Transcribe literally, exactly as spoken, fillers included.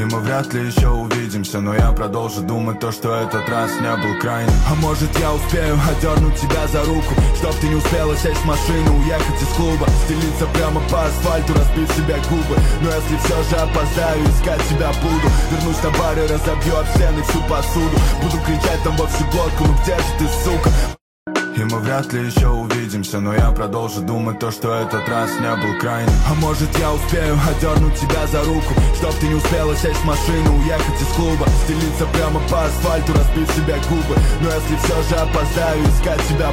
мы вряд ли еще увидимся, но я продолжу думать то, что этот раз не был крайним. А может я успею отдернуть тебя за руку, чтоб ты не успела сесть в машину, уехать из клуба, стелиться прямо по асфальту, разбить себе губы. Но если все же опоздаю, искать тебя буду. Вернусь на бар и разобью об стены всю посуду. Буду кричать там во всю глотку: ну где же ты, сука? И мы вряд ли еще увидимся, но я продолжу думать то, что этот раз не был крайним. А может я успею отдернуть тебя за руку, чтоб ты не успела сесть в машину, уехать из клуба, стелиться прямо по асфальту, разбить себе губы. Но если все же опоздаю, искать тебя